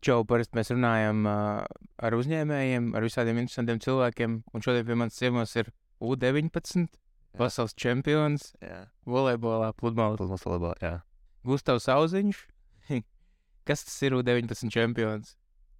Pitčovu parasti mēs runājam ar uzņēmējiem, ar visādiem interesantiem cilvēkiem, un šodien pie manis ciemos ir U19 pasaules čempions volejbolā, pludmales volejbolā, jā. Gustavs Auziņš. Kas tas ir U19 čempions?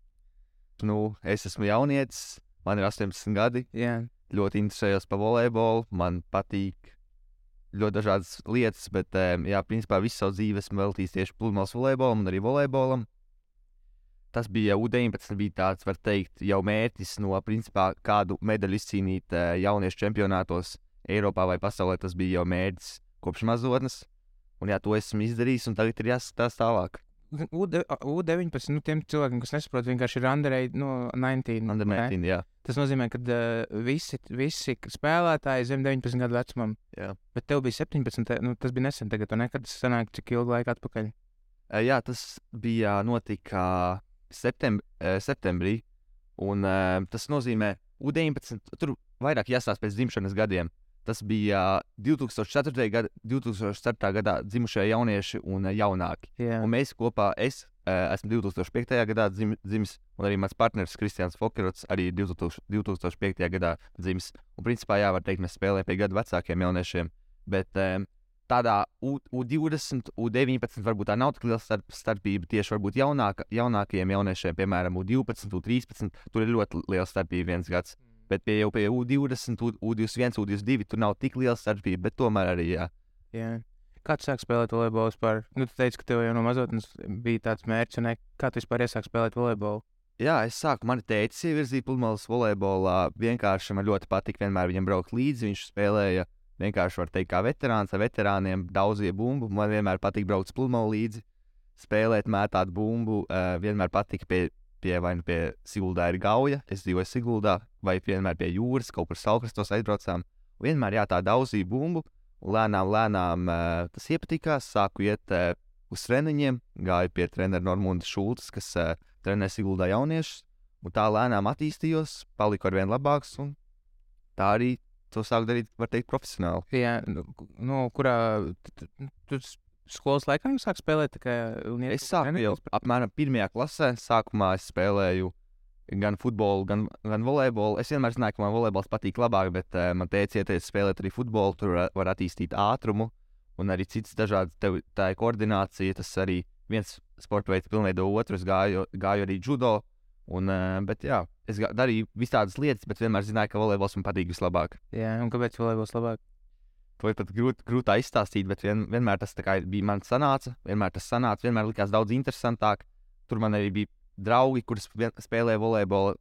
Nu, es esmu jaunietis, man ir 18 gadi, Jā. ļoti interesējos par volejbolu, man patīk ļoti dažādas lietas, bet, jā, principā visu savu dzīvi esmu veltījis tieši pludmales volejbolam un arī volejbolam. Tas bija U19, bija tāds, var teikt, jau mērķis no, principā, kādu medaļu izcīnīt jauniešu čempionātos Eiropā vai pasaulē, tas bija jau mērķis kopš mazotnes. Un jā, to esmu izdarījis, un tagad ir jāskatās tālāk. U19, nu, tiem cilvēkiem, kas nesaprot, vienkārši ir under 19. Under 19, jā. Tas nozīmē, ka visi spēlētāji zem 19 gadu vecumam. Jā. Bet tev bija 17, nu, tas bija nesen tagad, un nekad tas sanāk cik ilgu laiku atpakaļ. Jā, tas bija notika septembrī, un tas nozīmē U19, tur vairāk jāstāsta pēc dzimšanas gadiem. Tas bija 2004. gadā dzimušie jaunieši un jaunāki. Jā. Un mēs kopā, es esmu 2005. gadā dzimis, un arī mans partneris Kristians Fokerots arī 2005. gadā dzimis. Un principā, jā, var teikt, mēs spēlējam pie gadu vecākiem jauniešiem, bet tādā U20, U19 varbūt tā nav tik liela starpība tieši varbūt jaunākajiem jauniešiem, piemēram, U12, U13, tur ir ļoti liela starpība viens gads. Bet pie U20, U21, U22 tur nav tik liela starpība, bet tomēr arī, jā. Jā. Kā tu sāki spēlēt volejbolu vispār? Nu, tu teici, ka tev jau no mazotnes bija tāds mērķis, un kā tu vispār iesāki spēlēt volejbolu? Jā, mani tētis ievirzīja pludmales volejbolā, vienkārši man ļoti patika vienmēr viņam braukt līdzi, viņš spēlēja vienkārši, var teikt, kā veterāns, ar veterāniem daudzie bumbu, man vienmēr patika braukt pludmali līdzi, spēlēt, mētāt bumbu, vienmēr patika pie Siguldā ir Gauja, es dzīvoju Siguldā, vai vienmēr pie jūras, kaut kur Salkrastos aizbraucām. Vienmēr tā daudzīja bumbu, un lēnām tas iepatikās, sāku iet uz treniņiem, gāju pie trenera Normunda Šultes, kas trenē Siguldā jauniešus, un tā lēnām attīstījos, paliku arvien labāks, un tā arī to sāku darīt, var teikt, profesionāli. Jā, nu, kurā tu skolas laikā jau sāk spēlēt? Es sāku jau apmēram 1. klasē. Sākumā es spēlēju gan futbolu, gan volejbolu. Es vienmēr zināju, ka man volejbols patīk labāk, bet man teica ieteica spēlēt arī futbolu. Tur var attīstīt ātrumu un arī citas dažādas. Tā ir koordinācija. Tas arī viens sporta veids pilnveido otru. Es gāju arī judo. Bet jā, es darīju visādas lietas, bet vienmēr zināju, ka volejbols man patīk vislabāk. Jā, un kāpēc volejbols labāk? To ir pat grūti izstāstīt, bet vienmēr tas bija man sanāca. Vienmēr likās daudz interesantāk. Tur man arī bija draugi, kurus spēlēja volejbolu.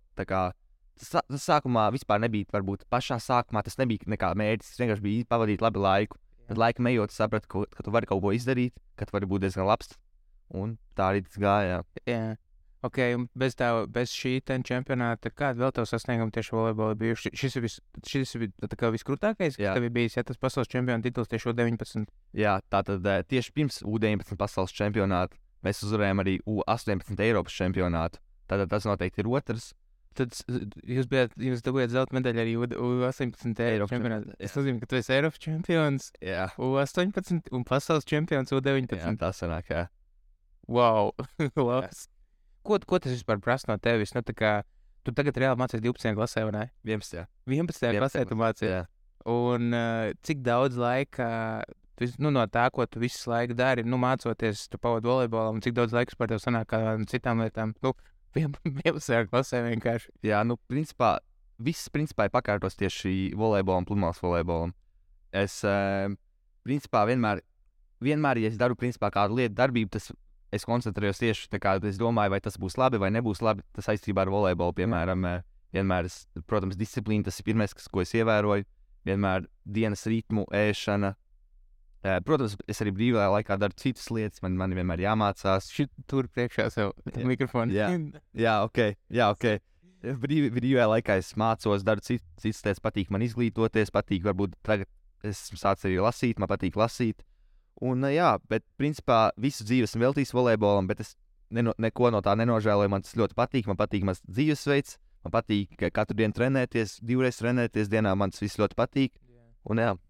Tas sākumā vispār nebija, varbūt pašā sākumā tas nebija nekā mērķis. Tas vienkārši bija pavadīt labu laiku. Tad laikam ejot, sapratu, ka tu vari kaut ko izdarīt, ka tu vari būt diezgan labs. Un tā arī tas gāja. Jā. Ok, un bez šī čempionāta, kāda vēl tev sasnieguma tieši volejbolā bijuši? Šis ir viskrūtākais, kas tev ir bijis, ja tas pasaules čempiona tituls tieši U19? Jā, tātad tieši pirms U19 pasaules čempionāta mēs uzvarējām arī U18 Eiropas čempionātu. Tātad tas noteikti ir otrs. Tad jūs dabūjāt zelta medaļu arī U18 Eiropas čempionātā. Es nozīmē, ka tu esi Eiropas čempions, jā. U18 un pasaules čempions U19. Jā, tā sanāk, jā. Wow, labs. Ko tas vispār prasa no tevis? Nu, tu tagad reāli mācies 12. klasē, vai ne? 11. 11. klasē tu mācies. Jā. Un cik daudz laika, no tā, ko tu visu laiku dari, mācoties, tu pavadi volejbolā, un cik daudz laiks par tev sanāk kādām citām lietām? 11. klasē vienkārši. Jā, viss ir pakārtos tieši volejbolam, pludmales volejbolam. Es, principā, vienmēr, ja es daru, kādu lietu darbību, es koncentrējos tieši tā kā es domāju, vai tas būs labi vai nebūs labi. Tas saistībā ar volejbolu, piemēram, vienmēr, protams, disciplīna, tas ir pirmais, ko es ievēroju. Vienmēr dienas ritmu, ēšana. Protams, es arī brīvajā laikā daru citas lietas, man vienmēr jāmācās. Tur priekšā sev mikrofonu. Jā, ok. Brīvajā laikā es mācos, daru citas lietas, patīk man izglītoties, patīk varbūt tagad es sācu arī lasīt, man patīk lasīt. Un jā, bet principā visu dzīvi esmu veltījis volejbolam, bet es neko no tā nenožēloju. Man tas ļoti patīk, man patīk mans dzīvesveids, man patīk katru dienu trenēties, 2 reizes trenēties dienā, man tas viss ļoti patīk. Un jā.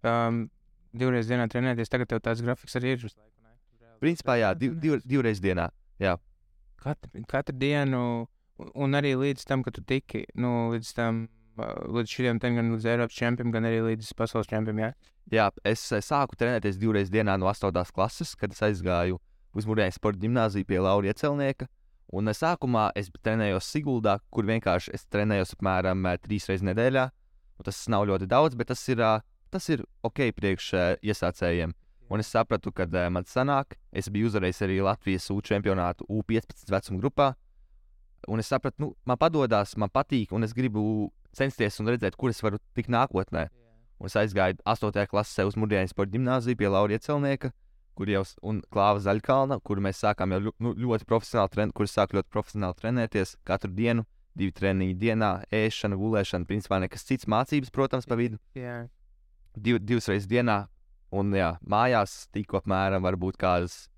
2 reizes dienā trenēties, tagad tev tāds grafiks arī ir uz laiku, ne? Principā jā, 2 reizes dienā, jā. katru dienu, un arī līdz tam, kad tu tiki, līdz šiem gan līdz Eiropas čempionam, gan arī līdz pasaules čempionam, jā? Jā, es sāku trenēties 2 reizes dienā no 8. klases, kad es aizgāju uz Mūrjāņu sporta ģimnāziju pie Laura Iecelnieka. Un sākumā es trenējos Siguldā, kur vienkārši es trenējos apmēram 3 reizes nedēļā. Un tas nav ļoti daudz, bet tas ir ok priekš iesācējiem. Un es sapratu, ka man sanāk, es biju uzvarējis arī Latvijas čempionātu U15 vecuma grupā. Un es sapratu, man padodas, man patīk, un es gribu censties un redzēt, kur es varu tikt nākotnē. Un es aizgāju 8. klasē uz Mūrjāņu sporta ģimnāziju pie Laura Iecelnieka, un Klāva Zaļkalna, kur mēs sākām jau ļoti profesionāli trenēties katru dienu, 2 treniņi dienā, ēšana, gulēšana, principā nekas cits, mācības, protams, pa vidu. 2 reizes dienā, un jā, mājās tiku apmēram varbūt kādas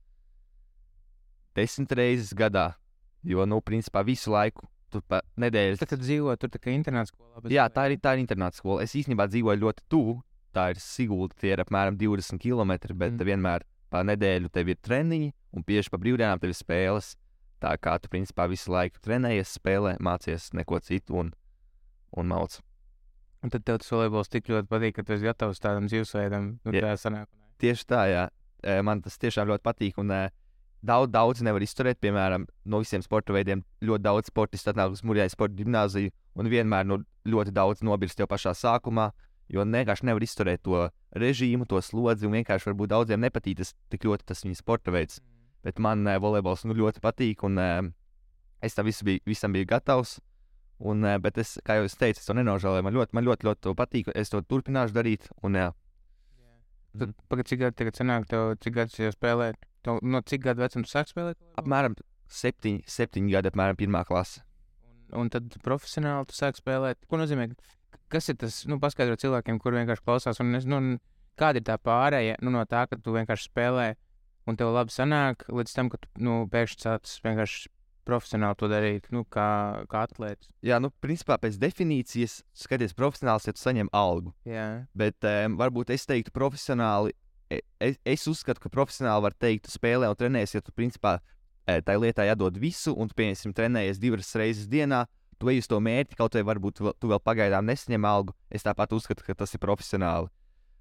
10 reizes gadā, jo, principā visu laiku, tur pa nedēļas. Tad dzīvo tur tā kā internāta skolā. Jā, tā ir internāta skola. Es īstenībā dzīvoju ļoti tuvu, tā ir Sigulda, tie ir apmēram 20 km, bet vienmēr pa nedēļu tev ir treniņi, un tieši pa brīvdienām tev ir spēles. Tā kā tu principā visu laiku trenējies, spēlē, mācies neko citu un mauc. Un tad tev tas volejbols tik ļoti patīk, ka tu esi gatavs tādam dzīvesveidam. Tā sanāk. Tieši tā, jā. Man tas tiešām ļoti patīk, un daudz nevar izturēt. Piemēram, no visiem sporta veidiem ļoti daudz sportistu atnāk uz Mūrjāņu sporta ģimnāziju, un vienmēr ļoti daudz nobirst jau pašā sākumā, jo vienkārši nevar izturēt to režīmu, to slodzi, un vienkārši varbūt daudziem nepatīk tik ļoti tas viņa sporta veids. Bet man volejbols ļoti patīk, un es tam visam biju gatavs. Bet es, kā jau es teicu, es to nenožēloju. Man ļoti to patīk, es to turpināšu darīt. Tad, cik gadi tagad sanāk, cik gadus jau spēlē? No cik gadu vecuma tu sāki spēlēt? Apmēram 7 gadi, apmēram 1. klase. Un tad profesionāli tu sāki spēlēt. Ko nozīmē? Kas ir tas, paskaidro cilvēkiem, kur vienkārši klausās, un kāda ir tā pārēja no tā, ka tu vienkārši spēlē un tev labi sanāk, līdz tam, ka tu pēkšņi sāc vienkārši profesionāli to darīt, kā atlētis. Jā, principā pēc definīcijas skaties profesionāls, ja tu saņem algu. Jā. Bet varbūt es teiktu profesionāli, es uzskatu, ka profesionāli var teikt, tu spēlē un trenējies, ja tu principā tai lietā jādod visu, un tu, piemēram, trenējies 2 reizes dienā, tu ej uz to mērķi, kaut vai varbūt tu vēl pagaidām nesaņem algu, es tāpat uzskatu, ka tas ir profesionāli.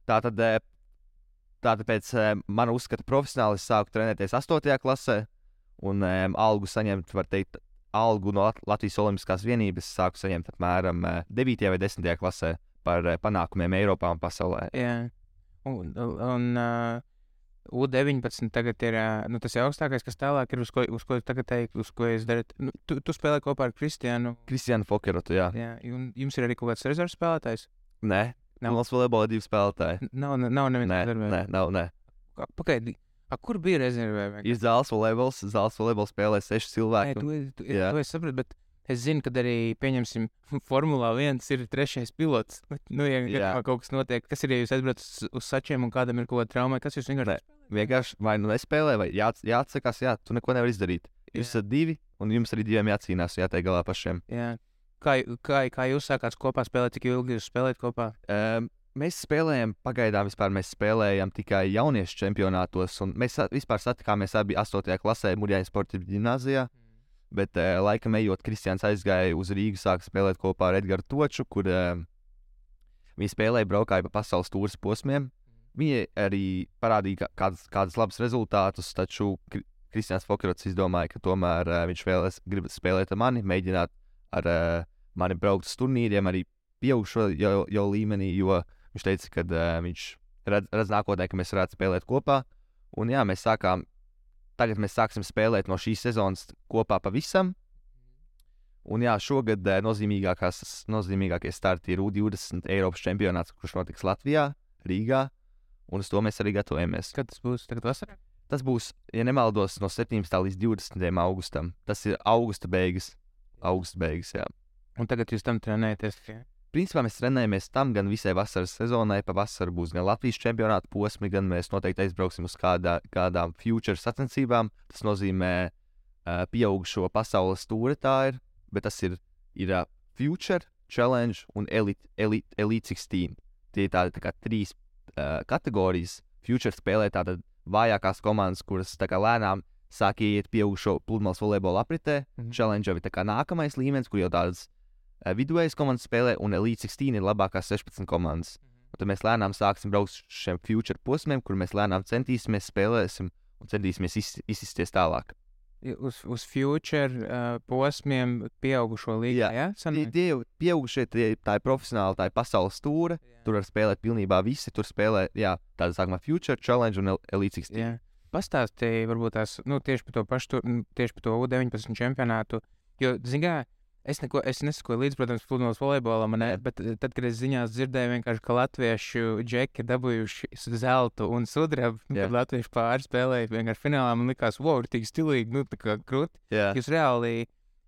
Tātad pēc mana uzskata profesionāli es sāku trenēties 8. klasē, un algu saņemt, var teikt, algu no Latvijas Olimpiskās vienības sāku saņemt apmēram 9. vai 10. klasē par panākumiem Eiropā un pasaulē. Jā, un U19 tagad ir, tas ir augstākais, kas tālāk ir, uz ko tagad teikt, uz ko es daru. Tu spēlē kopā ar Kristiānu Fokerotu, jā. Jā, un jums ir arī kaut kāds rezerves spēlētājs? Nē. Mums volejbolā 2 spēlētāji. Nav neviens rezervē. Nē. Pagaidi, kur bija rezervē? Ir zāles volejbols spēlē 6 cilvēki. To es sapratu, bet es zinu, ka arī, pieņemsim, Formulā 1 ir 3. pilots. Ja kaut kas notiek, kas ir, ja jūs aizbraucat uz sačiem un kādam ir kaut kāda trauma, kas jūs vienkārši vai nespēlē, vai jāatsakās, tu neko nevar izdarīt. Jūs esat 2, un jums arī 2 jācīnās, jātiek galā pašiem. Jā. Kā jūs sākāt kopā spēlēt, cik ilgi jūs spēlējat kopā? Mēs spēlējam, pagaidām mēs spēlējam tikai jauniešu čempionātos, un mēs vispār satikāmies abi 8. klasē Mūrjāņu sporta ģimnāzijā, bet laikam ejot, Kristiāns aizgāja uz Rīgu, sāka spēlēt kopā ar Edgaru Toču, kur viņi spēlēja, braukāja pa pasaules tūras posmiem. Viņi arī parādīja kādas labas rezultātus, taču Kristiāns Fokerots izdomāja, ka tomēr viņš grib spēlēt ar mani, mēģināt ar mani braukt uz turnīriem, arī pieaugušo jau līmenī, jo viņš teica, ka viņš redz nākotnē, ka mēs varētu spēlēt kopā. Un jā, tagad mēs sāksim spēlēt no šīs sezonas kopā pavisam. Un jā, šogad nozīmīgākie starti ir U20 Eiropas čempionāts, kurš notiks Latvijā, Rīgā, un uz to mēs arī gatavojamies. Kad tas būs? Tagad vasarā? Tas būs, ja nemaldos, no 17. līdz 20. augustam. Tas ir augusta beigas, jā. Un tagad jūs tam trenējaties? Jā? Principā mēs trenējamies tam gan visai vasaras sezonai. Pa vasaru būs gan Latvijas čempionāta posmi, gan mēs noteikti aizbrauksim uz kādām future sacensībām. Tas nozīmē pieaugušo pasaules tūri tā ir, bet tas ir future, challenge un elite 16. Tie ir tā kā 3 kategorijas. Future spēlē tātad vājākās komandas, kuras tā kā lēnām sāk iet pieaugušo pludmales volejbola apritē. Challenge ir tā kā nākamais līmenis, kur jau tādas vidējas komandas spēlē, un Elite 16 ir labākās 16 komandas. Un tad mēs lēnām sāksim braukt šiem future posmiem, kur mēs lēnām centīsimies, spēlēsim un centīsimies izsisties tālāk. Uz future posmiem pieaugušo līgā, ja? Tie jau pieaugušie, tā ir profesionāli, tā ir pasaules stūra. Tur var spēlēt pilnībā visi. Tur spēlē, tāda sākumā Future, Challenge un Elite 16. Jā. Pastāstīja varbūt tās, tieši par to pašu, tieši par to U19 čempionātu. Jo, zināmā, es nesakoju līdz, protams, pludmales volejbolam, bet tad, kad es ziņās dzirdēju vienkārši, ka latviešu džeki ir dabūjuši zeltu un sudrabu, kad latviešu pāri spēlēja vienkārši finālā, man likās, wow, ir tik stilīgi, tā kā krūti. Jūs reāli,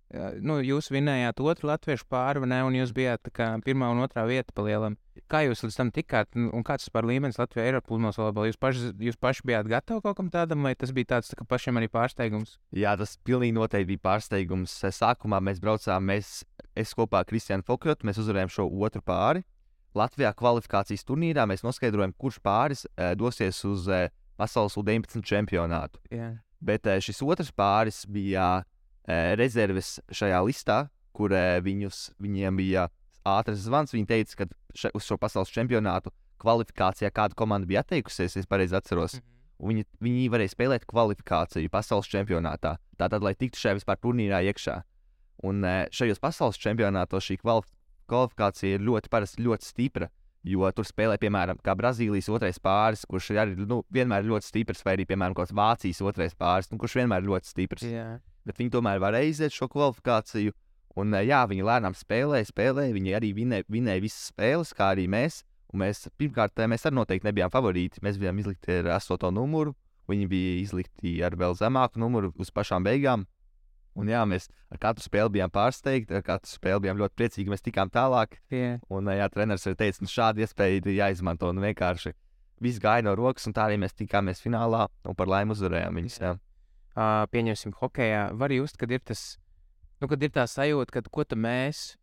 jūs vinējāt otru latviešu pāri, ne, un jūs bijāt tā kā pirmā un otrā vieta pa lielam. Kā jūs līdz tam tikāt, un kāds par līmenis Latvijā ir ar pludmales volejbolu? Jūs paši bijāt gatavi kaut kam tādam, vai tas bija tāds tā kā pašiem arī pārsteigums? Jā, tas pilnīgi noteikti bija pārsteigums. Sākumā mēs braucām, es kopā ar Kristiānu Fokrotu, mēs uzvarējām šo otru pāri. Latvijā kvalifikācijas turnīrā mēs noskaidrojam, kurš pāris dosies uz pasaules U19 čempionātu. Jā. Bet šis otrs pāris bija rezerves šajā listā, kur viņiem bija ātrs zvans. Viņi teica, ka uz šo pasaules čempionātu kvalifikācijā kāda komanda bija atteikusies, es pareizi atceros. Un viņi varēja spēlēt kvalifikāciju pasaules čempionātā. Tātad, lai tiktu šajā vispār turnīrā iekšā. Un šajos pasaules čempionātos šī kvalifikācija ir ļoti stipra, jo tur spēlē, piemēram, kā Brazīlijas otrais pāris, kurš arī vienmēr ir ļoti stiprs, vai arī, piemēram, kāds Vācijas otrais pāris, kurš vienmēr ir ļoti stiprs. Jā. Bet viņi tomēr varēja iziet šo kvalifikāciju. Un, viņi lēnām spēlēja. Viņi arī vinēja visas spēles, kā arī mēs. Un pirmkārt, mēs arī noteikti nebijām favorīti. Mēs bijām izlikti ar 8. numuru. Viņi bija izlikti ar vēl zemāku numuru uz pašām beigām. Un, mēs ar katru spēli bijām pārsteigti. Ar katru spēli bijām ļoti priecīgi, ka mēs tikām tālāk. Yeah. Un, treneris arī teica, šādu iespēju ir jāizmanto. Un vienkārši viss gāja no rokas, un tā arī mēs tikāmies finālā un par laimi uzvarējām viņus. Yeah. Pieņemsim, hokejā, var just, kad ir tas, kad ir tā sajūta, ka ko mēs,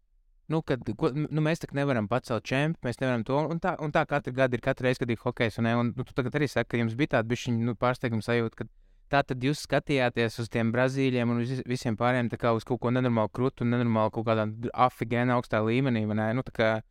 mēs tak nevaram pacelt čempi, mēs nevaram to, un tā katru gadu ir katru reizi, kad ir hokejs, un tu tagad arī saki, ka jums bija tāda bišķiņa, pārsteiguma sajūta, ka tā tad jūs skatījāties uz tiem Brazīļiem un uz visiem pārējiem tā kā uz kaut ko nenormālu krutu un nenormālu kaut kādā afigēna augstā līmenī, vai ne?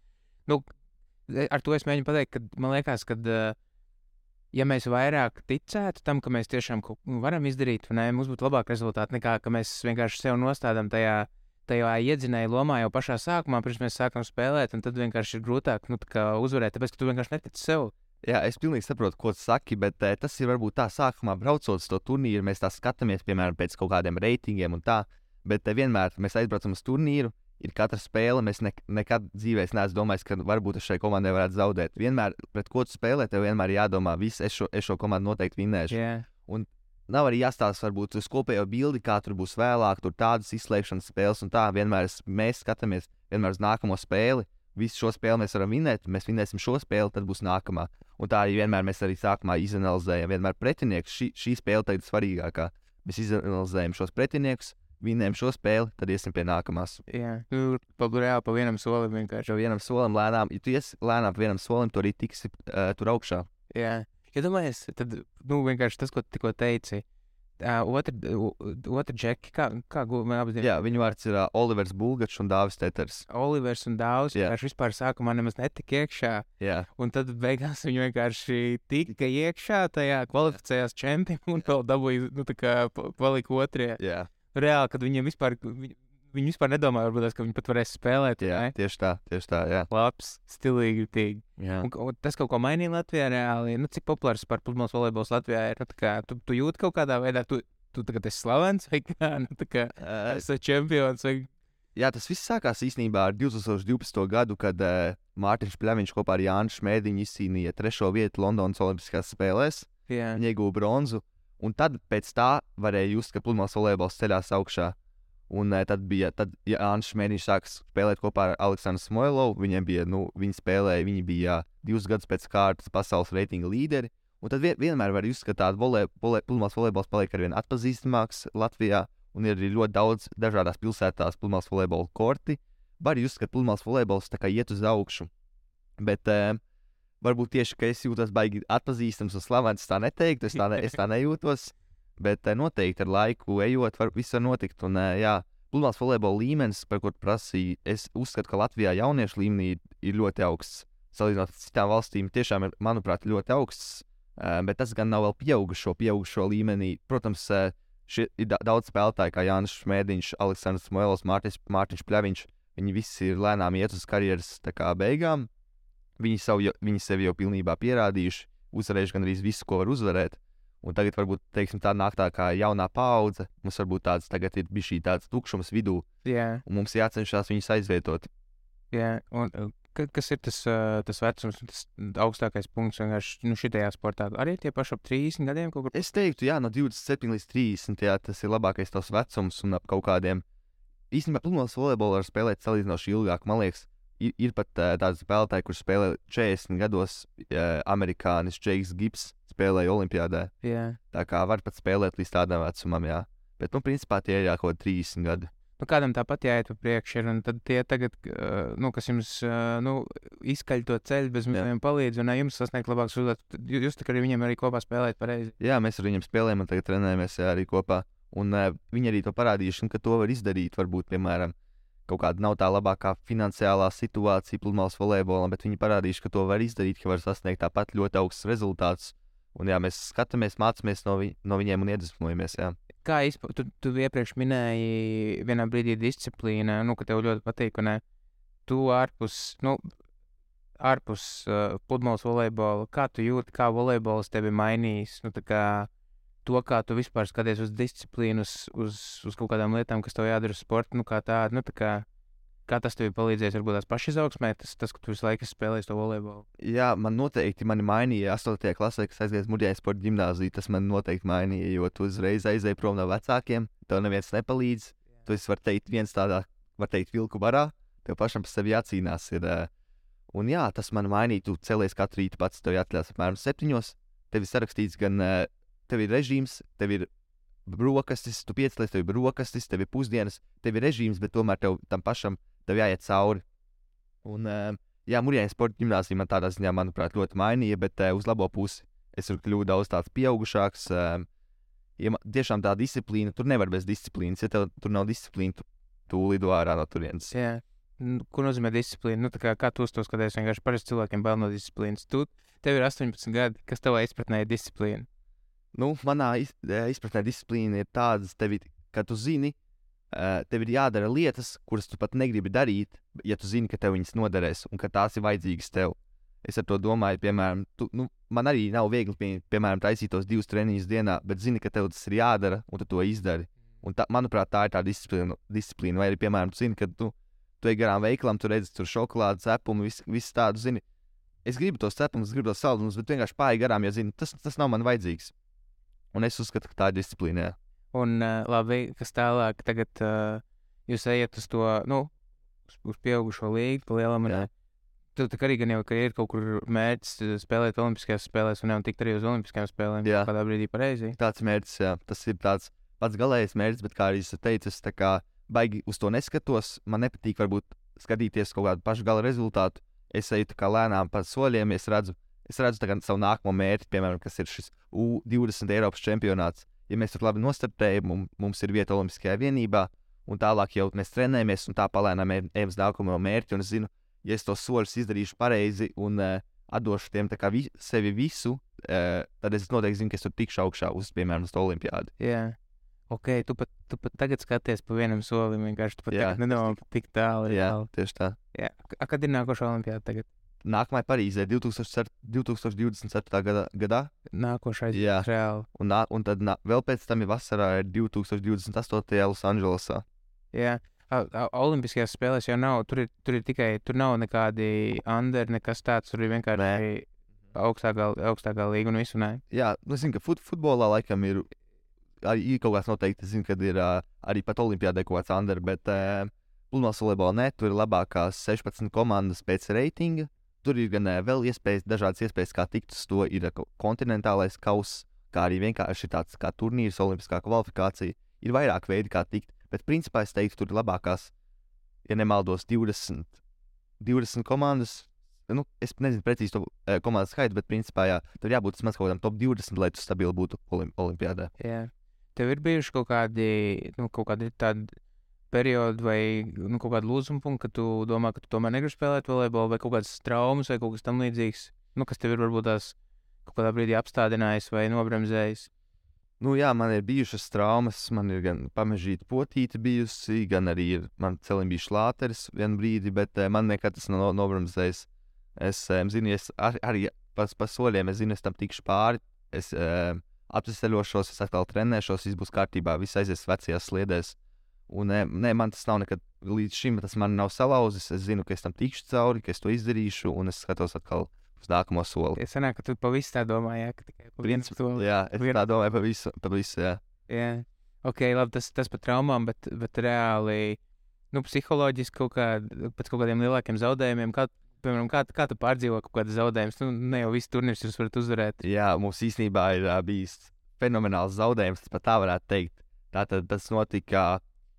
Ar to es mēģinu pateikt, ka man liekas, ka ja mēs vairāk ticētu tam, ka mēs tiešām varam izdarīt, vai ne, mums būtu labāk rezultāti nekā, ka mēs vienkārši sev nostādām tajā iedzinēju lomā jau pašā sākumā, pirms mēs sākam spēlēt, un tad vienkārši ir grūtāk uzvarēt, tāpēc, ka tu vienkārši netici sev. Jā, es pilnīgi saprotu, ko tu saki, bet tas ir varbūt tā sākumā braucot uz to turnīru, mēs tā skatāmies, piemēram, pēc kaut kādiem reitingiem un tā, bet vienmēr mēs aizbraucam uz turnīru, ir katra spēle, mēs nekad dzīvēs neesmu domājis, ka varbūt es šai komandai varētu zaudēt. Vienmēr, pret ko tu spēlē, tev vienmēr jādomā, es šo komandu noteikti vinnēšu. Yeah. Un nav arī jāstāsta varbūt uz kopējo bildi, kā tur būs vēlāk, tur tādas izslēgšanas spēles un tā. Vienmēr mēs skatāmies vienmēr uz nākamo spēli. Visu šo spēli mēs varam vinnēt, mēs vinnēsim šo spēli, tad būs nākamā. Un tā arī vienmēr mēs arī sākumā izanalizējam vienmēr pretiniekus. Šī spēle tagad ir svarīgākā. Mēs izanalizējam šos pretiniekus. Vinnējam šo spēli, tad iesim pie nākamās. Jā, reāli pa vienam solim vienkārši. Pa vienam solim lēnām, ja tu iesi lēnām pa vienam solim, tu arī tiksi tur augšā. Jā, ja domājies, tad, vienkārši tas, ko tu tikko teici, otri džeki, kā man apzīmēt? Jā, viņu vārds ir Olivers Bulgačs un Dāvis Teters. Olivers un Dāvis, vienkārši vispār sākumā nemaz netika iekšā. Jā. Un tad beigās viņi vienkārši tika iekšā tajā kvalificējās čempiem un vēl dabūja, palika otrie. Jā. Reāli, kad viņi vispār nedomāja, varbūt, ka viņi pat varēs spēlēt. Jā, ne? tieši tā, jā. Labs, stilīgi, ritīgi. Jā. Un tas kaut ko mainīja Latvijā reāli. Cik populārs par pludmales volejbols Latvijā ir? Tu jūti kaut kādā veidā, tu tagad esi slavens vai kā? Esi čempions vai... Jā, tas viss sākās īstenībā ar 2012. gadu, kad Mārtiņš Pļaviņš kopā ar Jānu Šmēdiņu izcīnīja 3. vietu Londonas Olimpiskās spēlēs. Jā. Viņi ieguva bronzu. Un tad pēc tā varēja just, ka pludmales volejbols ceļās augšā. Un tad Jānis Šmēniņš sāka spēlēt kopā ar Aleksandru Smoilovu. Viņi spēlēja, viņi bija 2 gadus pēc kārtas pasaules reitinga līderi. Un tad vienmēr var just, ka tāda pludmales volejbols paliek arvien atpazīstamāks Latvijā. Un ir arī ļoti daudz dažādās pilsētās pludmales volejbola korti. Var just, ka pludmales volejbols tā kā iet uz augšu. Bet... varbūt tieši, ka es jūtos baigi atpazīstams un slavens, tā neteiktu, es tā nejūtos, bet noteikti ar laiku ejot, viss var notikt. Un, jā, pludmales volejbola līmenis, par ko prasīja, es uzskatu, ka Latvijā jauniešu līmenī ir ļoti augsts. Salīdzinot ar citām valstīm, tiešām ir, manuprāt, ļoti augsts, bet tas gan nav vēl pieaugušo līmenī. Protams, ir daudz spēlētāju, kā Jānis Šmēdiņš, Aleksandrs Moelos, Mārtiņš Pļaviņš. Viņi visi ir lēnām iet uz karjeras beigām. Viņi sevi jau pilnībā pierādījuši, uzvarējuši gandrīz visu, ko var uzvarēt. Un tagad varbūt tā nāk tā kā jaunā paudze. Mums varbūt tagad ir bijis tāds tukšums vidū. Jā. Un mums jācenšas viņus aizvietot. Jā, un kas ir tas vecums, tas augstākais punkts vienkārši šitajā sportā? Arī tie paši ap 30 gadiem kaut kur? Es teiktu, jā, no 27 līdz 30, jā, tas ir labākais tavs vecums un ap kaut kādiem. Īstenībā pludmales volejbolu var spēlēt salīdzinoši ilgāk. Man liekas, ir pat tādi spēlētāji, kurš spēlē 40 gados. Amerikānis Džeiks Gibbs spēlēja olimpiādē. Jā. Tā kā var pat spēlēt līdz tādam vecumam, jā. Bet, principā tie ir kaut 30 gadi. Kādam tāpat jāiet pa priekšu, un tad tie tagad, kas jums izkaļ to ceļu, bez viņiem palīdz, un jums sasniegt labāks rezultāts. Jūs tā kā arī viņiem arī kopā spēlējat pareizi. Jā, mēs ar viņiem spēlējam un tagad trenējamies arī kopā. Un viņi arī to parādījuši, ka to var izdarīt. Varbūt, piemēram, kaut kāda nav tā labākā finansiālā situācija pludmales volejbolam, bet viņi parādījuši, ka to var izdarīt, ka var sasniegt tāpat ļoti augstus rezultātus. Un jā, mēs skatāmies, mācāmies no viņiem un iedvesmojamies. Jā. Kā tu iepriekš minēji vienā brīdī disciplīna, ka tev ļoti patīk, un tu ārpus pludmales volejbola, kā tu jūti, kā volejbols tevi mainījis? To, kā tu vispār skaties uz disciplīnu, uz kaut kādām lietām, kas tev jādara uz sporta, kā tādu, kā tas tev palīdzēs, varbūt tās pašizaugsmē, tas, ka tu visu laiku spēlēji to volejbolu? Jā, man noteikti mainīja 8. klasē, kas aizgāja Mūrjāņu sporta ģimnāziju, tas man noteikti mainīja, jo tu uzreiz aizēji prom no vecākiem, tev neviens nepalīdz, tu esi, var teikt, vilku barā, tev pašam par sevi jācīnās ir, un jā, tas man mainīja, tu celies katru rītu pats, tev jāatļās apmēram 7, tev ir sarakstīts gan, tev ir režīms, tev ir brokastis, tu piecelies, tev ir brokastis, tev ir pusdienas, tev ir režīms, bet tomēr tam pašam tev jāiet cauri. Un, jā, Mūrjāņu sporta ģimnāzija man tādā ziņā, manuprāt, ļoti mainīja, bet uz labo pusi es tur kļuvu daudz tāds pieaugušāks. Ja tiešām tā disciplīna, tur nevar bez disciplīnas. Ja tev tur nav disciplīna, tu lido ārā no turienes. Jā. Ko nozīmē disciplīna? Kā tu uz to skaties? Vienkārši parasti cilvēkiem bail no disciplīnas. Tev ir 18 gadi, kas tavā izpratnē ir disciplīna? Manā izpratnē disciplīna ir tāda, ka tu zini, tev ir jādara lietas, kuras tu pat negribi darīt, ja tu zini, ka tev viņas noderēs un ka tās ir vajadzīgas tev. Es ar to domāju, piemēram, man arī nav viegli, piemēram, taisīt tos 2 treniņus dienā, bet zini, ka tev tas ir jādara un tu to izdari. Un manuprāt, tā ir tā disciplīna. Vai arī, piemēram, tu zini, ka tu ej garām veikalam, tu redzi tur šokolādes cepumu, visu tādu, zini. Es gribu tos cepumus, gribu tos saldumus, bet vienkārši pāri garām, jo zini, tas nav man vajadzīgs. Un es uzskatu, ka tā ir disciplīna. Un labi, kas tālāk, tagad jūs ejat uz to, uz pieaugušo līgu, pa lielam. Tev arī gan jau, ka ir kaut kur mērķis spēlēt olimpiskajās spēlēs un tikt arī uz olimpiskajām spēlēm. Jā. Kādā brīdī pareizi? Tāds mērķis, jā. Tas ir tāds pats galējais mērķis, bet kā arī es teicu, es tā kā baigi uz to neskatos. Man nepatīk varbūt skatīties kaut kādu pašu gala rezultātu. Es eju tā kā lēnām pa soļiem, es redzu tagad savu nākamo mērķi, piemēram, kas ir šis U20 Eiropas čempionāts. Ja mēs tur labi nostartējam, mums ir vieta Olimpiskajā vienībā, un tālāk jau mēs trenējamies, un tā palēnām ejam uz nākamo mērķi, un es zinu, ja es tos soļus izdarīšu pareizi un atdošu tiem tā kā sevi visu, tad es noteikti zinu, ka es tur tikšu augšā piemēram, uz to olimpiādu. Jā. Ok, tu pat tagad skaties pa vienam solim, vienkārši tu pat tagad nedomā tik tālu. Jā, tieši tā. Jā. Kad ir nākošā olimpiāda tagad? Nākamā Parīzē 2024. gadā. Nākošais reāli. Un tad vēl pēc tam ir vasarā 2028. Losandželosā. Jā. Olimpiskajās spēlēs jau nav, tur nav nekādi under, nekas tāds, tur ir vienkārši augstākā līga un visu, ne? Jā, es zinu, ka futbolā laikam ir kaut kāds noteikti, es zinu, kad ir arī pat olimpiādē kaut kāds under, bet pludmales volejbolā ne, tur ir labākās 16 komandas pēc reitinga. Tur ir gan vēl dažādas iespējas, kā tikt uz to. Ir kontinentālais kauss, kā arī vienkārši tāds kā turnīrs, olimpiskā kvalifikācija. Ir vairāk veidi, kā tikt, bet principā es teiktu, tur ir labākās, ja nemaldos, 20 komandas. Es nezinu precīzi to komandas skaitu, bet principā jā, tur jābūt vismaz kaut kādam top 20, lai tu stabili būtu olimpiādē. Jā. tev ir bijuši kaut kādi tādi periodi vai kaut kādi lūzuma punkti, ka tu domā, ka tu tomēr negribi spēlēt volejbolu, vai kaut kādas traumas vai kaut kas tam līdzīgs, kas tev ir varbūt tās kaut kādā brīdī apstādinājis vai nobremzējis? Jā, man ir bijušas traumas, man ir gan pamežīta potīte bijusi, gan arī man celim bija šlāteris vienu brīdi, bet man nekad tas nav nobremzējis. Es zinu, arī pa soļiem, es zinu, es tam tikšu pāri, es apceļošos, es atkal trenēšos, viss būs kārtībā, viss aizies vecajās sliedēs. Un nē, man tas nav nekad līdz šim, tas man nav salauzis, es zinu, ka es tam tikšu cauri, ka es to izdarīšu, un es skatos atkal uz nākamo soli. Es sanāku, ka tu pa visu tā domā, ka tikai pa vienu soli. Jā, es tā domāju pa visu, jā. Jā, ok, labi, tas par traumām, bet reāli, psiholoģiski pēc kaut kādiem lielākiem zaudējumiem, piemēram, kā tu pārdzīvo kaut kādas zaudējumus, ne jau visu turnīrs jūs varat uzvarēt. Jā, mums īstenībā ir bijis fenomenāls zaudējums, tas pat tā varētu teikt. Tātad tas notika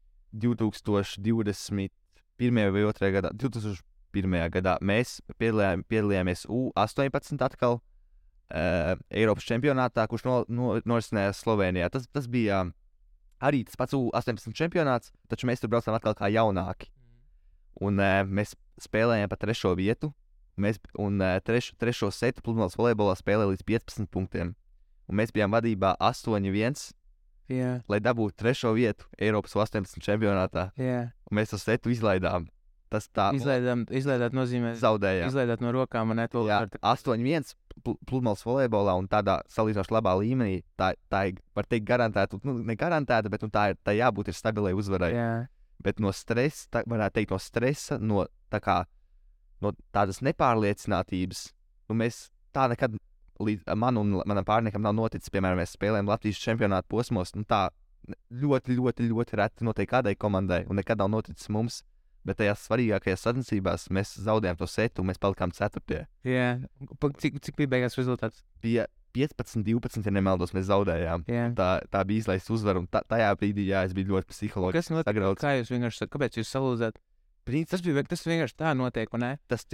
2021. vai 2. gadā, 2001. gadā mēs piedalījāmies U18 atkal Eiropas čempionātā, kurš norisinājās Slovenijā. Tas bija arī tas pats U18 čempionāts, taču mēs tur braucām atkal kā jaunāki. Un mēs spēlējām pa 3. vietu, un trešo setu pludmales volejbolā spēlēja līdz 15 punktiem. Un mēs bijām vadībā 8-1. Yeah. Lai dabūtu 3. vietu Eiropas 18 čempionātā. Yeah. Un mēs to setu izlaidām. Tas tā izlaidāt nozīmē zaudējām. Izlaidāt no rokām un 8-1 pludmales volejbolā un tādā salīdzinoši labā līmenī. Tā ir, var teikt, garantēta, ne garantēta, bet tā jābūt ir stabilai uzvarai. Yeah. Bet no stresa, varētu teikt, no stresa, no tādas nepārliecinātības, mēs tā nekad līdz man un manam pārniekam nav noticis. Piemēram, mēs spēlējam Latvijas čempionāta posmos, un tā ļoti, ļoti, ļoti reti notiek kādai komandai, un nekad nav noticis mums. Bet tajās svarīgākajās sacensībās mēs zaudējām to setu, un mēs palikām 4. Jā, cik bija beigās rezultāts? Bija 15-12, ja nemaldos, mēs zaudējām. Tā bija izlaista uzvara, un tajā brīdī, es biju ļoti psiholoģiski sagrauts. Kā jūs vienkārši, kāpēc jūs salūzāt? Tas vienkārši tā notiek, vai ne?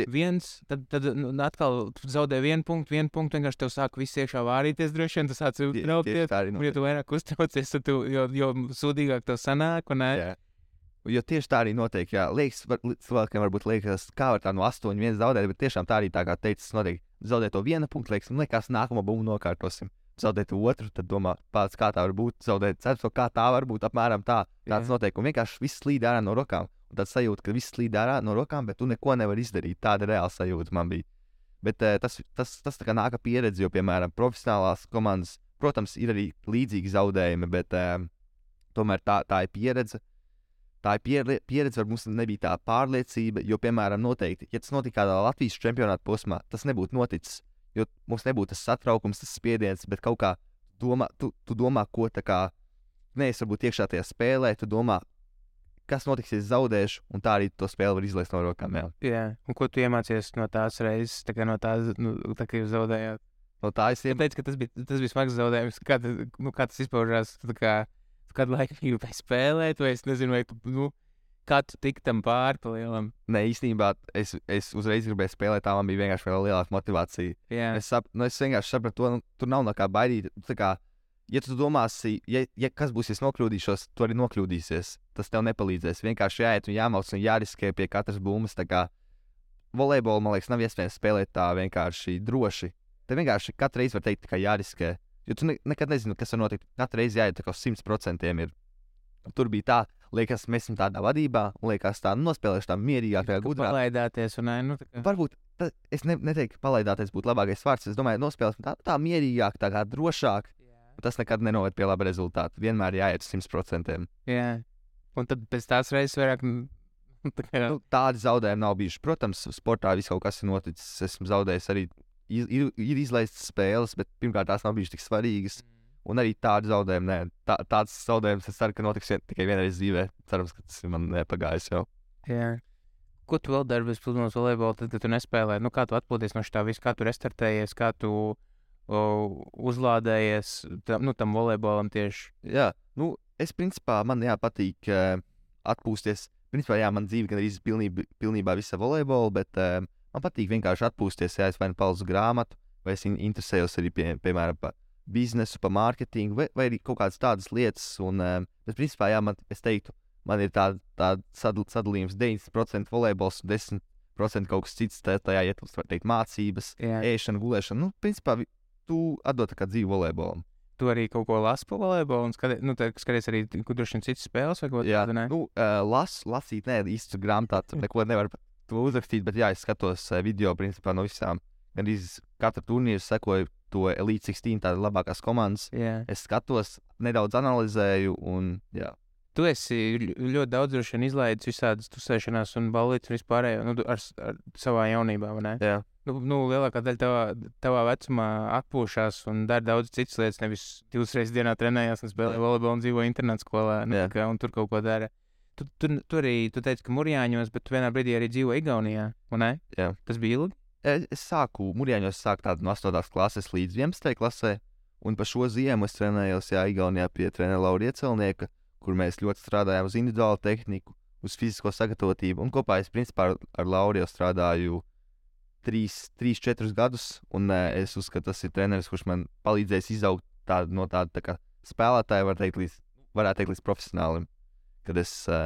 Tad atkal zaudē vienu punktu, vienkārši tev sāk viss iekšā vārīties, droši vien tas sāc traukties, un ja tu vairāk uztraucies, tad jo sūdīgāk tev sanāk, vai ne? Jā. Jo tieši tā arī notiek, jā. Liekas, cilvēkiem varbūt liekas, kā var tā no 8-1 zaudēt, bet tiešām tā arī tā kā teicis, notiek. Zaudēt to vienu punktu, liekas, nākamo bumbu nokārtosim. Zaudēt otru, tad domā, pats kā tā var būt, zaudēt 4, kā tā var būt, apmēram tā. Tāds notiek, un vienkārši viss slīd ārā no rokām. Un tad sajūta, ka viss slīd ārā no rokām, bet tu neko nevari izdarīt. Tāda reāla sajūta man bija. Bet tas tā kā nāka pieredze, jo, piemēram, profesionālās komandas, protams, ir arī līdzīgi zaudējumi, bet tomēr tā ir pieredze. Tā ir pieredze, var mums nebija tā pārliecība, jo, piemēram, noteikti, ja tas notika kādā Latvijas čempionāta posmā, tas nebūtu noticis, jo mums nebūtu tas satraukums, tas spiediens, bet kaut kā tu domā, ko tā kā neesi varbūt iekšā tajā spēlē, tu domā, kas notiks, ja es zaudēšu, un tā arī to spēli var izlaist no rokām. Jā, un ko tu iemācies no tās reizes, no tās, tā kā jūs zaudējāt? No tā es teicu, ka tas bija smags zaudējums, kā tas izpaužās, kādu laiku gribēji spēlēt, vai es nezinu, vai kā tu tik tam pāri pa lielam? Nē, īstenībā es uzreiz gribēju spēlēt, tā man bija vienkārši vēl lielāka motivācija. Jā. Es vienkārši sapratu to, tur nav no kā baidīt. Ja tu domāsi, ja kas būs, ja es nokļūdīšos, tu arī nokļūdīsies. Tas tev nepalīdzēs. Vienkārši jāiet un jāmauc un jāriskē pie katras bumbas. Volejbolu, man liekas, nav iespējams spēlēt tā vienkārši droši. Te vienkārši katru reizi var teikt, ka jāriskē. Jo tu nekad nezini, kas var notikt. Katru reizi jāiet 100%. Tur bija tā, liekas, mēs esam tādā vadībā, un liekas, tā nospēlēšu tā mierīgāk, gudrāk. Palaidāties, un Varbūt, es neteiktu, ka palaidāties būtu labākais vārds. Es domāju, nospēlēsim tā mierīgāk, tā kā drošāk. Tas nekad nenoved pie laba rezultāta. Vienmēr jāiet 100%. Jā, un tad pēc tās reizes vairāk. Tādi zaudējumi nav bijuši. Protams, sportā viss kaut kas ir noticis. Esmu zaudējis arī. Ir izlaistas spēles, bet pirmkārt tās nav bijušas tik svarīgas. Un arī tādi zaudējumi, nē. Tāds zaudējums es ceru, ka notiks tikai vienreiz dzīvē. Cerams, ka tas ir man nepagājis jau. Jā. Ko tu vēl dari bez pludmales volejbola, tad, kad tu nespēlē? Kā tu atpūties no šitā viss, kā tu restartējies, kā tu uzlādējies tam volejbolam tieši? Jā, es principā man patīk atpūsties. Principā, man dzīve gan arī pilnībā visa volejbola, bet man patīk vienkārši atpūsties. Es vai nu palzu grāmatu, vai es interesējos arī, piemēram, par biznesu, pa mārketingu, vai arī kaut kādas tādas lietas. Bet, principā, jā, es teiktu, man ir tāda sadalījums 90% volejbols un 10% kaut kas cits. Tajā ietilpst, var teikt, mācības, ēšana, gulēšana. Nu, principā, tu atdod tā kā dzīvi volejbolam. Tu arī kaut ko lasi par volejbolu, un skaties arī, kur droši vien citas spēles vai ko tādu, ne? Lasīt, īsti grāmatā, neko nevar to uzrakstīt, bet jā, es skatos video, principā, no visām. Gan katru turnīru sekoju to Elite 16, tādas labākās komandas. Es skatos, nedaudz analizēju, un jā. Tu esi ļoti daudz droši vien izlaidis visādas tusēšanās un ballītes un vispārējo, ar savā jaunībā, vai ne? Jā. Lielākā daļa tavā vecumā atpūšās un dara daudz citas lietas, nevis 2 reizes dienā trenējās un spēlē volejbolu un dzīvo internāta skolā, un tur kaut ko dara. Tu arī teici, ka Murjāņos, bet tu vienā brīdī arī dzīvo Igaunijā, vai ne? Jā. Tas bija ilgi? Es Murjāņos tādu no 8. klases līdz 11. klasē, un pa šo ziemu es trenējos Igaunijā pie trenera Laura Iecelnieka, kur mēs ļoti strādājām uz individuālu tehniku, uz fizisko sagatavotību, un kopā es principā ar Lauru jau strādāju 3-4 gadus, un es uzskatu, tas ir treneris, kurš man palīdzēs izaugt no tāda tā kā spēlētāja, varētu teikt, līdz profesionālim. Kad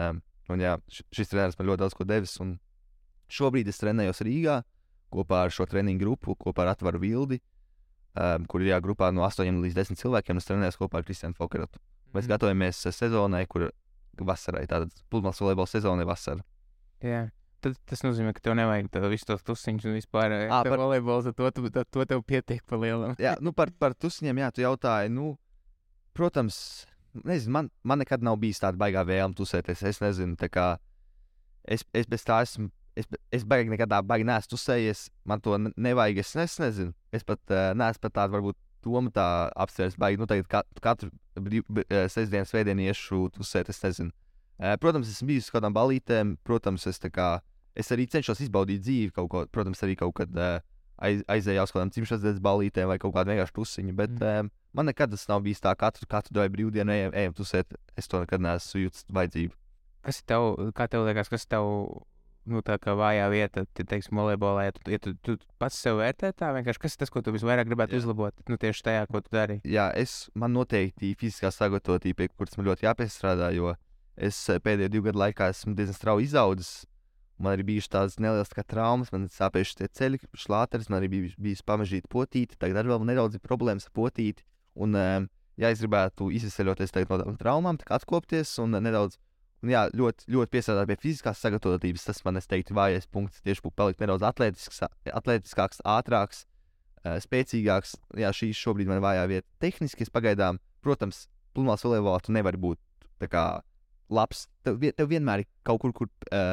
šis treneris man ļoti daudz ko devis, un šobrīd es trenējos Rīgā kopā ar šo treniņu grupu, kopā ar Atvaru Vildi, kur ir grupā no 8 līdz 10 cilvēkiem, un es trenējos kopā ar Kristiānu Fokerotu. Mēs gatavojamies sezonai, kur vasarai, tātad pludmales volejbola sezonai vasara. Jā. Tas nozīmē, ka tev nevajag visu tos tusiņus un vispār volejbols, to tev pietiek pa lielam. Jā, par tusiņiem, jā, tu jautāji, protams, nezinu, man nekad nav bijis tāda baigā vēlme tusēties, es nezinu, tā kā, es bez tā esmu, es baigi nekad tā baigi neesmu tusējies, man to nevajag, es nezinu, es pat neesmu pat tādu varbūt domu tā apsvērst baigi, tagad katru sestdienu, svētdienu iešu tusēt, es nezinu. Protams, esmu bijis uz kādām balītēm, protams, es arī cenšos izbaudīt dzīvi kaut ko, protams, arī kaut kad aizēju uz kādām dzimšanas dienas balītēm vai kaut kādu vienkārši tusiņu, bet man nekad tas nav bijis tā, katru brīvdienu ejam tusēt, es to nekad neesmu jūtas vajadzību. Kas ir kā tev liekas, kas tev, tā kā vājā vieta, teiksim, volejbolā, ja tu pats sev vērtē tā vienkārši, kas ir tas, ko tu visvairāk gribētu uzlabot, tieši tajā, ko tu dari? Jā, man noteikti fiziskā sagatavotība, pie kuras man ļoti jāpiestrādā, jo es pēdējo 2 gadu laikā esmu diezgan strauji izaudzis. Man arī bijušas tādas nelielas traumas, man ir sāpējuši tie ceļi, šlāteris, man arī bijis pamežīta potīte, tagad arī vēl nedaudz ir problēmas ar potīti. Un, ja es gribētu izveseļoties no tām traumām, atkopties un nedaudz, ļoti, ļoti piestrādāt pie fiziskās sagatavotības, tas man, es teiktu, vājais punkts, tieši palikt nedaudz atletiskāks, ātrāks, spēcīgāks. Jā, šī šobrīd man vājā vieta. Tehniski es pagaidām, protams, pludmales volejbolā tu nevari būt tā kā labs. Tev vienmēr ir kaut kur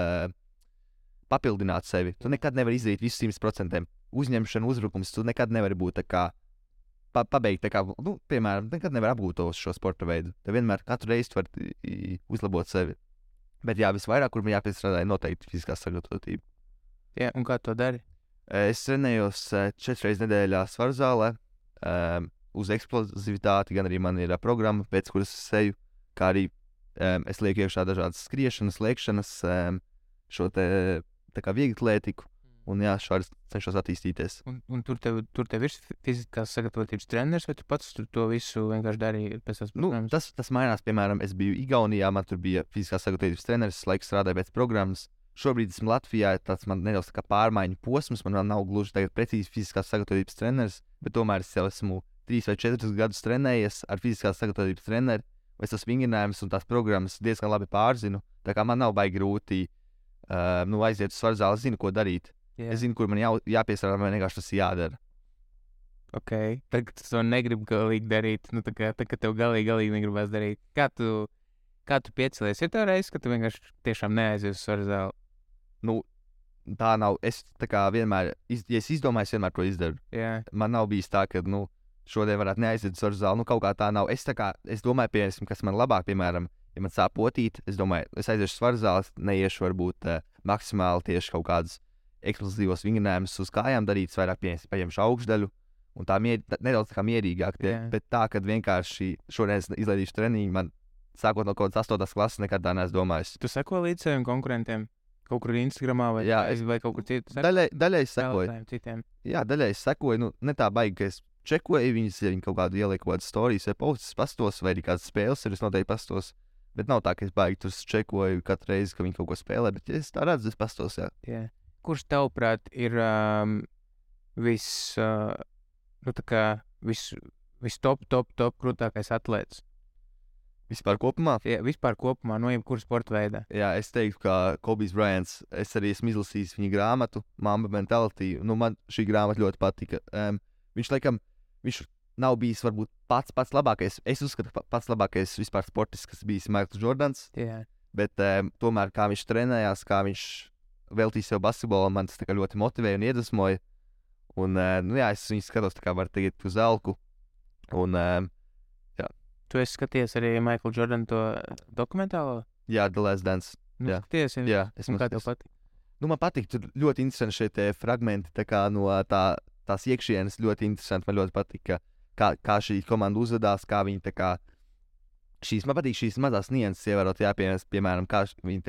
papildināt sevi. Tu nekad nevari izdarīt visu 100%. Uzņemšana, uzbrukums, tu nekad nevari būt tā kā pabeigt, tā kā, piemēram, nekad nevar apgūt šo sporta veidu. Tev vienmēr katru reizi tu vari uzlabot sevi. Bet jā, visvairāk, kur man jāpiestrādā, ir noteikti fiziskā sagatavotība. Jā, un kā to dari? Es trenējos 4 reizes nedēļā svaru zālē, uz eksplozivitāti, gan arī man ir programma, pēc kuras es eju, kā arī es lieku iekšā dažādas skriešanas, lēkšanas, šo te tā kā vieglatlētiku, un jā, šādi cenšos attīstīties. Un tur tev ir fiziskās sagatavotības treneris, vai tu pats to visu vienkārši darīji pēc tās programmas? Tas mainās, piemēram, es biju Igaunijā, man tur bija fiziskās sagatavotības treneris, laiks strādāja pēc programmas. Šobrīd esmu Latvijā, tāds man nedaudz tā kā pārmaiņu posms, man vēl nav gluži tagad precīzi fiziskās sagatavotības treneris, bet tomēr es jau esmu 3 vai 4 gadus trenējies ar fiziskās sagatavotības treneri, vai tos vingrinājumus un tās programmas diezgan labi pārzinu, tā kā man nav baigi grūti aiziet uz svaru zāli, zinu, ko darīt. Yeah. Es zinu, kur man jāpiestrādā, man vienkārši tas jādara. Ok, tagad tu to negribi galīgi darīt, tā kā tev galīgi negribas darīt. Kā tu piecelies? Ir tā reize, ka tu vienkārši tiešām neaizies uz svaru zāli? Tā nav. Es tā kā vienmēr, ja es izdomāju, es vienmēr to izdaru. Yeah. Man nav bijis tā, ka, šodien varētu neaiziet uz svaru zāli, kaut kā tā nav. Es domāju, piemēram, kas man labāk, piemēram, ja man sāp potīt, es domāju, es aiziešu uz svaru zāli, neiešu varbūt maksimāli tieši kaut kādus eksplozīvos vingrinājumus uz kājām darīt, vairāk paņemšu augšdaļu, un tā nedaudz tā kā mierīgāk, bet tā, kad vienkārši šodien izlaidīšu treniņu, man sākot no kaut kādas 8. klases nekad tā neesmu domājis. Tu seko līdz saviem konkurentiem? Kaut kur Instagramā vai kaut kur citur? Daļai sekoju. Jā, daļai sekoju. Ne tā baigi, ka es čekoju viņus, ja viņi kaut kādu ieliek kaut kādas storijas vai postus pastos, vai arī kādas spēles ir, es noteikti pastos. Bet nav tā, ka es baigi tur čekoju katru reizi, ka viņi kaut ko spēlē, bet ja es tā redzu, es pastos, jā. Yeah. Kurš tavuprāt ir viss top krūtākais atlēts? Vispār kopumā? Ja, vispār kopumā, no jebkura sporta veida. Jā, es teiktu, ka Kobijs Bryants, es arī esmu izlasījis viņa grāmatu, Mamba Mentality. Nu, man šī grāmata ļoti patika. Viņš nav bijis varbūt pats labākais. Es uzskatu, ka pats labākais vispār sportists, kas bijis Maikls Jordans. Yeah. Bet tomēr, kā viņš trenējās, kā viņš veltīja sev basketbolam, man tas ļoti motivēja un iedvesmoja. Un, es viņu skatos, kā var tagad uz elku. Un, Tu esi skaties arī Maikla Jordana to dokumentālo? Jā, The Last Dance. Nu, Jā. Skaties, Jā, es kā tev patīk? Nu, man patīk, tur ļoti interesanti šie te fragmenti, tā kā no tās iekšienes ļoti interesanti. Man ļoti patīk, kā šī komanda uzvedās, kā viņi tā kā man patīk šīs mazās nianses ievērot, piemēram, kā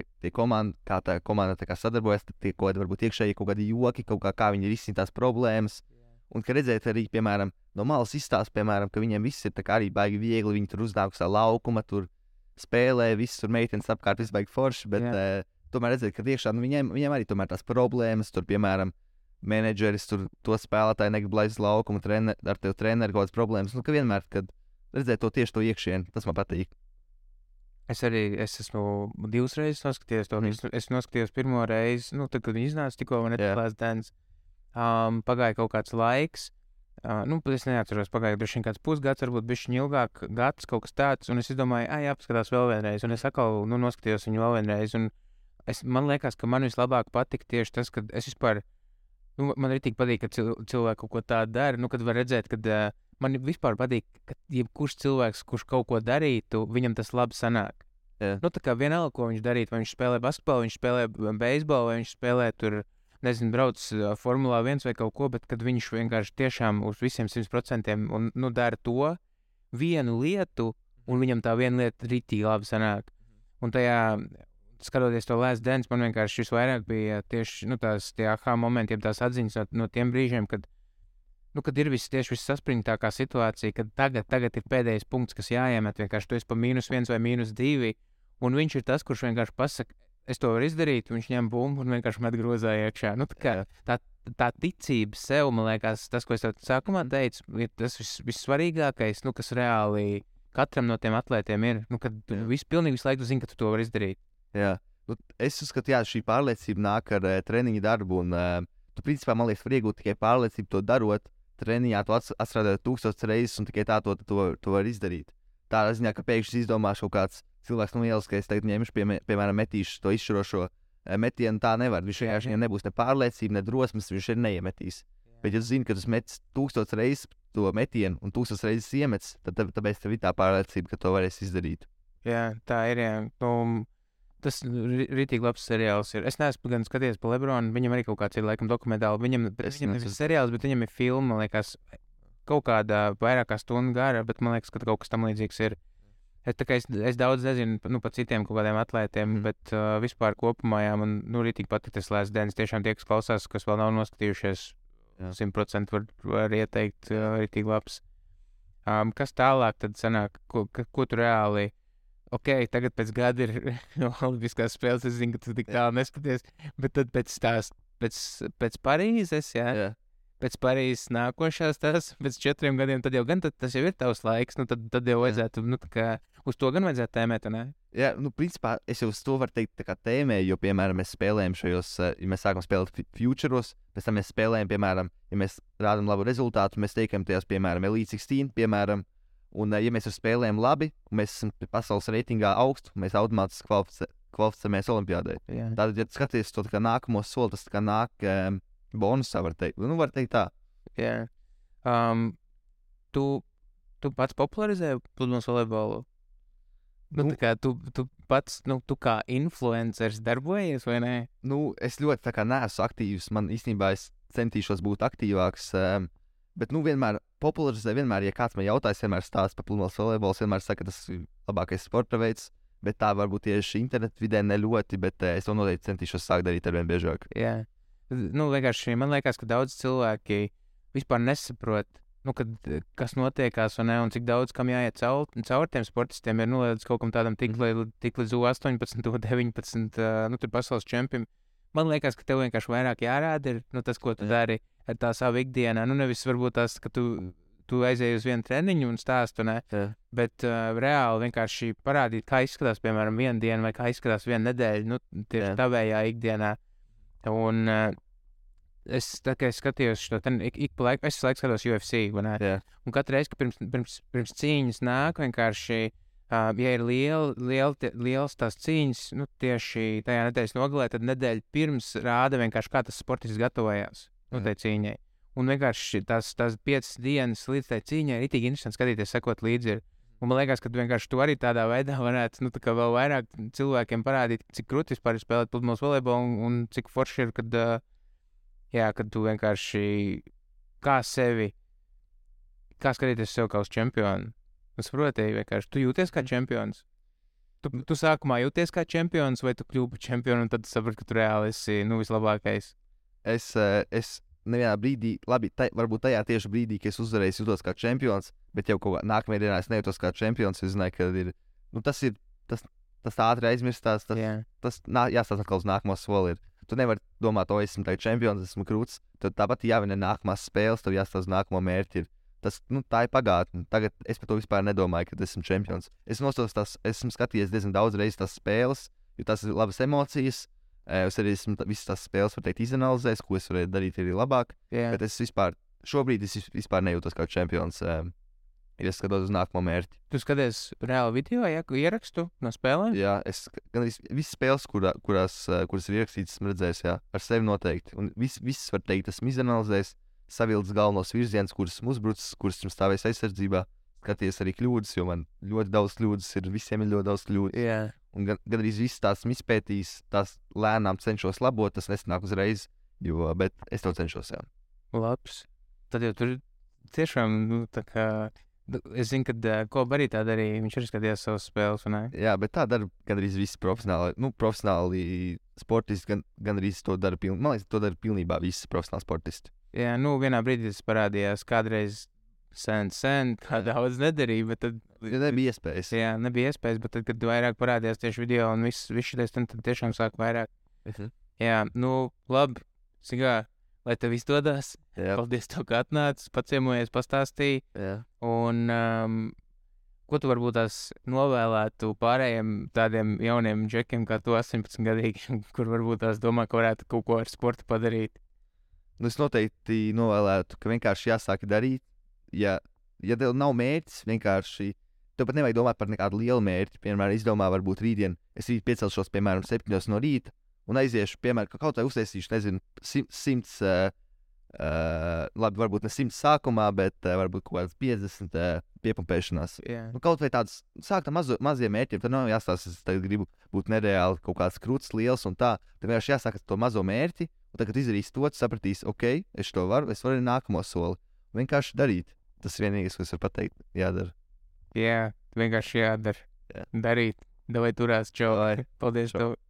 tā komanda tā kā sadarbojas, tie kaut kādi varbūt iekšēji kaut kādi joki, kā viņi risina tās problēmas. Un, ka redzēt arī, piemēram, no malas izstāst, piemēram, ka viņiem viss ir tā kā arī baigi viegli, viņi tur uznāk uz tā laukuma, tur spēlē, viss tur meitenes apkārt, viss baigi forši, bet tomēr redzēt, ka iekšā viņiem arī tomēr tās problēmas, tur, piemēram, menedžeris, tur to spēlētāji negrib laist uz laukumu, ar tevi treneri kaut kādas problēmas, nu, ka vienmēr, kad redzēt to tieši to iekšieni, tas man patīk. Es esmu 2 reizes noskatījies to. Es noskatījos pirmo reizi, tad, kad viņi iznāca tikko, man ir Last Dance. Pagāja kaut kāds laiks, es neatceros, pagāja droši vien kāds pusgads, varbūt bišķiņ ilgāk, gads, kaut kas tāds, un es izdomāju, jāpaskatās vēl vienreiz, un es atkal, noskatījos viņu vēl vienreiz, un man liekas, ka man vislabāk patika tieši tas, ka es vispār, man arī tik patīk, ka cilvēki kaut ko tādu dara, kad var redzēt, ka man vispār patīk, ka jebkurš cilvēks, kurš kaut ko darītu, viņam tas labi sanāk. Yeah. Tā kā vienalga, ko viņš darītu, vai viņš spēlē basketbolu, viņš spēlē beisbolu, vai viņš spēlē tur, nezinu, brauc Formulā 1 vai kaut ko, bet kad viņš vienkārši tiešām uz visiem 100% un dara to vienu lietu, un viņam tā viena lieta ritīgi labi sanāk. Un tajā, skatoties to Last Dance, man vienkārši šis vairāk bija tieši tie aha momenti, tās atziņas no tiem brīžiem, kad ir viss saspringtākā situācija, kad tagad ir pēdējais punkts, kas jāiemet, vienkārši tu esi pa -1 vai -2, un viņš ir tas, kurš vienkārši pasaka, es to varu izdarīt, viņš ņem bumbu un vienkārši met grozā iekšā. Tā ticība sev, man liekas, tas, ko es tev sākumā teicu, ir tas vissvarīgākais, kas reāli katram no tiem atlētiem ir. Kad pilnīgi visu laiku zini, ka tu to vari izdarīt. Jā, es uzskatu, šī pārliecība nāk ar treniņu darbu, un tu principā, man liekas, var iegūt tikai pārliecību to darot. Treniņā tu atstrādāt 1000 reizes, un tikai tā to var izdarīt. Tā ziņā, ka pēkšņi izdomās kaut kāds cilvēks no ielas, ka es tagad ņemšu, piemēram, metīšu to izšķirošo metienu, tā nevar. Viņš vienkārši nebūs ne pārliecība, ne drosmes, viņš arī neiemetīs. Bet, ja tu zini, ka tu meti 1000 reizes to metienu un 1000 reizes iemets, tad tāpēc tev ir tā pārliecība, ka to varēs izdarīt. Jā, tā ir. Jā. Tas rītīgi labs seriāls ir. Es neesmu gan skatījies pa Lebronu, viņam arī kaut kāds ir laikam dokumentāli. Viņam ir seriāls, bet viņam ir filma, man liekas, kaut kāda vairāk kā stundu gara, bet man liekas, ka kaut kas tam līdzīgs ir. Es daudz nezinu par citiem kaut kādiem atlētiem, bet vispār kopumā man rītīgi patīk tas Last Dance. Tiešām tie, kas klausās, kas vēl nav noskatījušies, 100% var ieteikt, rītīgi labs. Kas tālāk tad sanāk, ko tu reāli... Ok, tagad pēc gada ir olimpiskās spēles, es zinu, ka tu tik tālu neskaties, bet tad pēc Parīzes, jā. Pēc Parīzes nākošās pēc 4 gadiem, tad jau gan tas jau ir tavs laiks, tad jau vajadzētu, uz to gan vajadzētu tēmēt, ne? Jā, principā es jau uz to varu teikt tā kā tēmēju, jo, piemēram, mēs spēlējam šajos, ja mēs sākam spēlēt futuros, pēc tam mēs spēlējam, piemēram, ja mēs rādam labu rezultātu, mēs teikam tajās, piemēram, Elite 16, piemēram, un, ja mēs spēlējam labi, un mēs esam pasaules reitingā augstu, mēs automātiski kvalificējamies olimpiādē. Tātad, ja skaties to kā nākamo soli, tas kā nāk bonusā, var teikt. Var teikt tā. Jā. Tu pats popularizēji pludmales volejbolu? Tā kā tu pats, tu kā influenceris darbojies, vai ne? Es ļoti tā kā neesmu aktīvs. Man īstenībā es centīšos būt aktīvāks. Bet, vienmēr popularizē, ja kāds man jautājis, vienmēr stāsta par pludmales volejbolu, vienmēr saka, ka tas ir labākais sporta veids, bet tā varbūt tieši internetu vidē ne ļoti, bet es to noteikti centīšos sākt darīt arvien biežāk. Jā. Vienkārši man liekas, ka daudz cilvēki vispār nesaprot, kas notiekās un cik daudz kam jāiet cauri tiem sportistiem, ir līdz kaut kam tādam tik līdz 18, 19, tur pasaules čempionam. Man liekas, ka tev vienkārši vairāk jārāda ir tas, ko tu dari ar tā savu ikdienā. Nevis varbūt tas, ka tu aizēji uz vienu treniņu un stāstu, bet reāli vienkārši parādīt, kā izskatās, piemēram, viena diena vai kā izskatās viena nedēļa, tieši tavējā ikdienā. Un es skatījos šo ik pa laiku, es laiku skatos UFC, un katru reizi, ka pirms cīņas nāk vienkārši, ja ir liels tās cīņas, tieši tajā nedēļas nogalē, tad nedēļa pirms rāda vienkārši, kā tas sportists gatavojās tai cīņai. Un vienkārši tās 5 dienas līdz tai cīņai ir itīgi interesanti skatīties, sekot līdzi. Un man liekas, ka tu vienkārši to arī tādā veidā varētu, tā kā vēl vairāk cilvēkiem parādīt, cik krūti vispār ir spēlēt pludmales volejbolu un cik forši ir, kad tu vienkārši kā skatīties sev kā uz čempionu. Es saprotu, vienkārši tu jūties kā čempions. Tu sākumā jūties kā čempions, vai tu kļūsi par čempionu, un tad saprati, ka tu reāli esi vislabākais. Es nevienā brīdī, varbūt tajā tieši brīdī, kad es uzvarēju, jūtos kā čempions, bet jau kaut kā nākamajā dienā es nejūtos kā čempions. Es zināju, ka tas ātri aizmirstās, tas jāstāsta atkal uz nākamo soli. Tu nevari domāt, esmu tagad čempions, esmu krūts. Tad tāpat jāvina nākamās spēles, tev jāstāsta uz nākamo mērķi. Tā ir pagātne. Tagad es par to vispār nedomāju, ka esmu čempions. Esmu skatījies diezgan daudz reizes tās spēles, jo tas ir labas emocijas. Es arī esmu visas tās spēles, var teikt, izanalizējis, ko es varēju darīt arī labāk. Bet šobrīd es vispār nejūtos kā čempions, ja es skatos uz nākamo mērķi. Tu skaties reāli video, ierakstu no spēlēm? Jā, es gan visas spēles, kuras ir ierakstītas, esmu redzējis, ar sevi noteikti. Un visas, var teikt, esmu izanalizējis, savilcis galvenos virzienus, kurus esmu uzbrucis, kurus esmu stāvējis aizsardzībā. Skaties arī kļūdas, jo man ļoti daudz kļūdas ir, visiem ir ļoti daudz kļūdas. Yeah. Un gan arī viss tās izpētījis, tās lēnām cenšos labot, tas nesanāk uzreiz, bet es to cenšos. Jā. Labs. Tad jau tur tiešām, es zinu, ka Koba arī tā darīja, viņš arī skatījās savas spēles, un ne? Jā, bet tā dara gan arī visi profesionāli sportisti, gan arī to dara man liekas, to dara pilnībā visi profesionāli sportisti. Jā, vienā brīdī tas parādījās kādreiz sen, tā daudz nedarīja, bet tad... Nebija iespējas. Jā, nebija iespējas, bet tad, kad vairāk parādījās tieši video un viss šitais, tad tiešām sāk vairāk. Jā, labi, Sigā, lai tev izdodas. Jā. Paldies tev, ka atnāc, paciemojies, pastāstīji. Jā. Un ko tu varbūt tās novēlētu pārējiem tādiem jauniem džekiem kā tu 18-gadīgiem, kur varbūt tās domā, ka varētu kaut ko ar sportu padarīt? Es noteikti novēlētu, ka vienkārši jāsāk darīt. Ja tev nav mērķis, vienkārši tev pat nevajag domāt par nekādu lielu mērķi. Piemēram, izdomā, varbūt rītdien es rīt piecelšos, piemēram, 7 no rīta un aiziešu, piemēram, kaut vai uztaisīšu, nezinu, 100, labi, varbūt ne 100 sākumā, bet varbūt kaut kāds 50 piepumpēšanās. Yeah. Kaut vai tāds, sākt ar maziem mērķiem, tad nav jāstāsta, es tagad gribu būt nereāli kaut kāds krūts liels un tā. Tad vienkārši jāsāk ar to mazo mērķi, un tagad izdarīs to, tu sapratīs, ok, es varu arī nākamo soli. Vienkārši darīt. Tas ir vienīgais, ko es varu pateikt. Jādara. Jā, vienkārši jādara. Jā. Darīt. Davai turās, čau. Paldies tev.